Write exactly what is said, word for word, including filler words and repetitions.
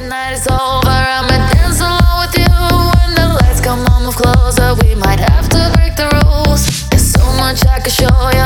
night is over, I'ma dance along with you. When the lights come on, move closer. We might have to break the rules. There's so much I can show you.